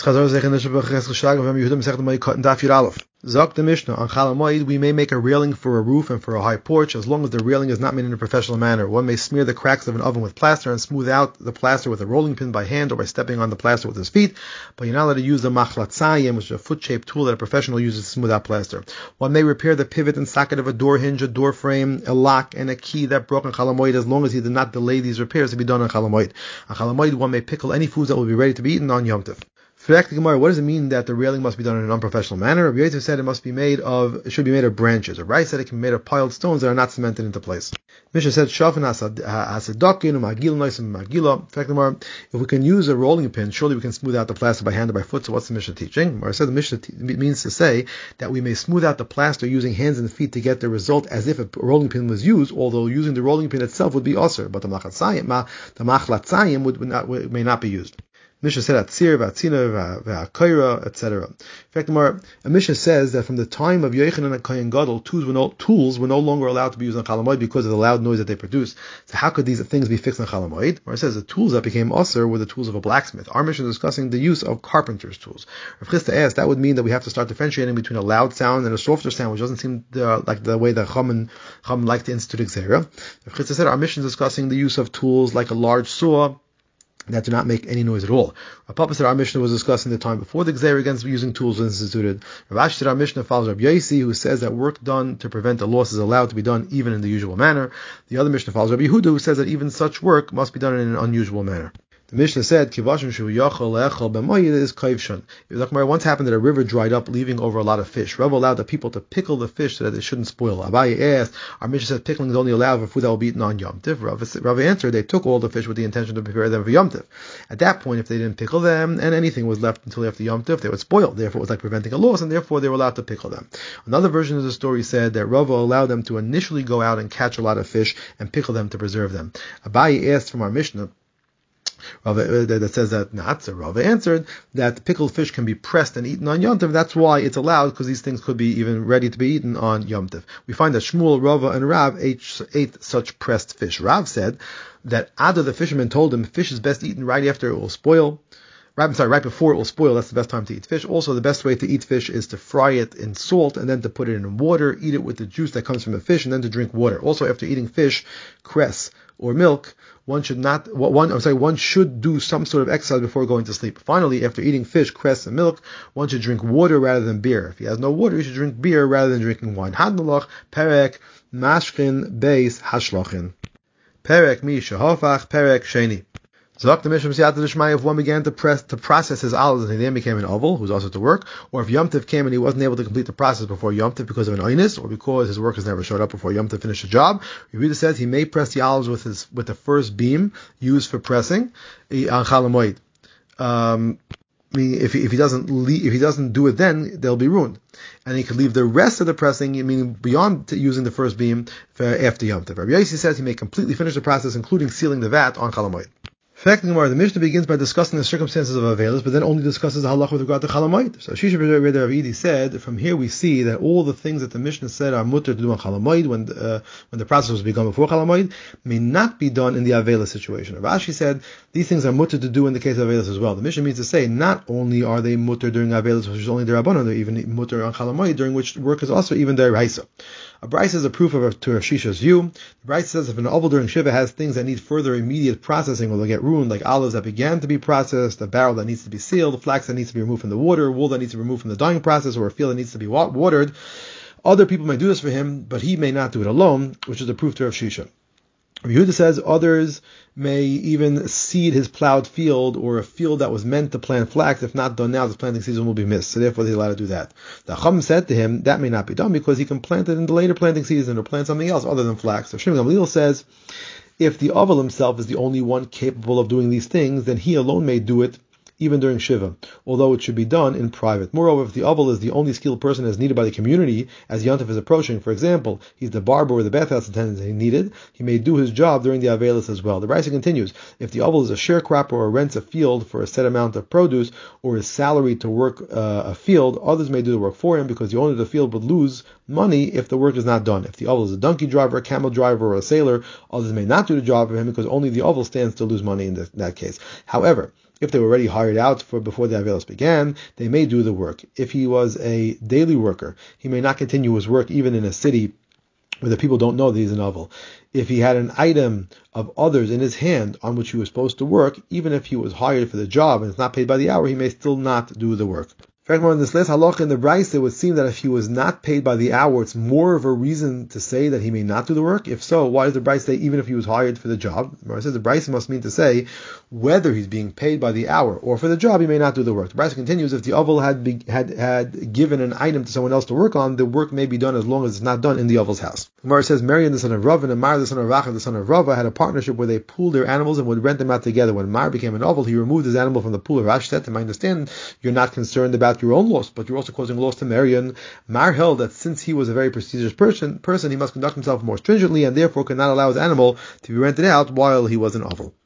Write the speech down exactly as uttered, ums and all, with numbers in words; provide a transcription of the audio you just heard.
Zok the Mishnah, on Chol Hamoed we may make a railing for a roof and for a high porch, as long as the railing is not made in a professional manner. One may smear the cracks of an oven with plaster and smooth out the plaster with a rolling pin by hand or by stepping on the plaster with his feet, but you're not allowed to use the machlatzayim, which is a foot-shaped tool that a professional uses to smooth out plaster. One may repair the pivot and socket of a door hinge, a door frame, a lock, and a key that broke on Chol Hamoed, as long as he did not delay these repairs to be done on Chol Hamoed. On Chol Hamoed, one may pickle any foods that will be ready to be eaten on Yom Tov. What does it mean that the railing must be done in an unprofessional manner? Rabbi Yosef said it must be made of, it should be made of branches. Rabbi said it can be made of piled stones that are not cemented into place. Mishnah said, Shafin hasadokin umagil noisim magila. If we can use a rolling pin, surely we can smooth out the plaster by hand or by foot. So what's the Mishnah teaching? Or I said the Mishnah te- means to say that we may smooth out the plaster using hands and feet to get the result as if a rolling pin was used, although using the rolling pin itself would be usher, but the machlatzayim would, would not, would, may not be used. Mishnah said Atzir, Vatzina, V'Akaira, et cetera. In fact, a Mishnah says that from the time of Yochanan and Kohen Gadol, tools were, no, tools were no longer allowed to be used on Chol Hamoed because of the loud noise that they produce. So how could these things be fixed on Chol Hamoed? Or it says the tools that became usher were the tools of a blacksmith. Our Mishnah is discussing the use of carpenter's tools. Rav Chisda asked, that would mean that we have to start differentiating between a loud sound and a softer sound, which doesn't seem uh, like the way the Chum Chum like to institute Xera. Rav Chisda said our Mishnah is discussing the use of tools like a large saw that do not make any noise at all. Rav Papa said our Mishnah was discussing the time before the Gzeir against using tools was instituted. Rav Ashi said our Mishnah follows Rav Yosi, who says that work done to prevent a loss is allowed to be done even in the usual manner. The other Mishnah follows Rav Yehuda, who says that even such work must be done in an unusual manner. The Mishnah said, Kivashim shu yachol le'echol b'moyed is kaivshon. It once happened that a river dried up, leaving over a lot of fish. Rav allowed the people to pickle the fish so that they shouldn't spoil. Abaye asked, our Mishnah said pickling is only allowed for food that will be eaten on Yom Tov. Rav, Rav answered, they took all the fish with the intention to prepare them for Yom Tov. At that point, if they didn't pickle them, and anything was left until after Yom Tov, they would spoil. Therefore, it was like preventing a loss, and therefore they were allowed to pickle them. Another version of the story said that Rav allowed them to initially go out and catch a lot of fish and pickle them to preserve them. Abaye asked from our Mishnah, Rava, that says that not. So Rava answered that pickled fish can be pressed and eaten on Yom Tov. That's why it's allowed, because these things could be even ready to be eaten on Yom Tov. We find that Shmuel, Rava, and Rav ate, ate such pressed fish. Rav said that Ada, the fisherman, told him fish is best eaten right after it will spoil. Right, I'm sorry, right before it will spoil, that's the best time to eat fish. Also, the best way to eat fish is to fry it in salt and then to put it in water, eat it with the juice that comes from the fish, and then to drink water. Also, after eating fish, cress, or milk, one should not, one, I'm sorry, one should do some sort of exercise before going to sleep. Finally, after eating fish, cress, and milk, one should drink water rather than beer. If he has no water, he should drink beer rather than drinking wine. Hadnalach, perek, mashkin, beis, hashlachin. Perek mi shahofach, perek sheni. So the Mishnah Siyata D'Shmaya, if one began to press to process his olives and he then became an oval, who's also to work, or if Yom Tov came and he wasn't able to complete the process before Yom Tov because of an oinus, or because his workers never showed up before Yom Tov finished the job, Yehuda says he may press the olives with his with the first beam used for pressing on Chol Hamoed. Um, I mean, if he, if he doesn't leave, if he doesn't do it, then they'll be ruined, and he could leave the rest of the pressing, meaning beyond using the first beam, for after Yom Tov. Rabbi Yossi says he may completely finish the process, including sealing the vat on Chol Hamoed. In fact, the Mishnah begins by discussing the circumstances of Avelis, but then only discusses the halach with regard to Chol Hamoed. So Shisha B'Rei Rav Idi said, from here we see that all the things that the Mishnah said are mutter to do on Chol Hamoed when uh, when the process was begun before Chol Hamoed may not be done in the Avelis situation. Rashi said these things are mutter to do in the case of Avelis as well. The Mishnah means to say not only are they mutter during Avelis, which is only the Rabbanon, they're even mutter on Chol Hamoed, during which work is also even the Raisa. A Bryce is a proof of a, to Rav Shisha's view. The Bryce says if an oval during Shiva has things that need further immediate processing or they'll get ruined, like olives that began to be processed, a barrel that needs to be sealed, flax that needs to be removed from the water, wool that needs to be removed from the dyeing process, or a field that needs to be watered, other people may do this for him, but he may not do it alone, which is a proof to Rav Shisha. Yehuda says others may even seed his plowed field or a field that was meant to plant flax. If not done now, the planting season will be missed. So therefore, he's allowed to do that. The Chum said to him that may not be done because he can plant it in the later planting season or plant something else other than flax. So Shimon Gamliel says if the Oval himself is the only one capable of doing these things, then he alone may do it even during Shiva, although it should be done in private. Moreover, if the Oval is the only skilled person as needed by the community as Yom Tov is approaching, for example, he's the barber or the bathhouse attendant he needed, he may do his job during the Avelis as well. The Brisa continues, if the Oval is a sharecropper or rents a field for a set amount of produce or is salaried to work uh, a field, others may do the work for him because the owner of the field would lose money if the work is not done. If the Oval is a donkey driver, a camel driver, or a sailor, others may not do the job for him because only the Oval stands to lose money in, this, in that case. However, if they were already hired out for before the Avelos began, they may do the work. If he was a daily worker, he may not continue his work even in a city where the people don't know that he's an Avel. If he had an item of others in his hand on which he was supposed to work, even if he was hired for the job and is not paid by the hour, he may still not do the work. Furthermore, in this last halacha in the Brisa, it would seem that if he was not paid by the hour, it's more of a reason to say that he may not do the work. If so, why does the Brisa say even if he was hired for the job? It says the Brisa must mean to say whether he's being paid by the hour or for the job, he may not do the work. The Brisa continues, if the Avel had, be, had had given an item to someone else to work on, the work may be done as long as it's not done in the Avel's house. The Gemara says, Miriam the son of Rav and Amar the son of Rachav the son of Rava had a partnership where they pooled their animals and would rent them out together. When Mar became an Avel, he removed his animal from the pool. Rash said to him, I understand you're not concerned about your own loss, but you're also causing loss to Marion. Mar held that since he was a very prestigious person, person, he must conduct himself more stringently and therefore could not allow his animal to be rented out while he was an Avel.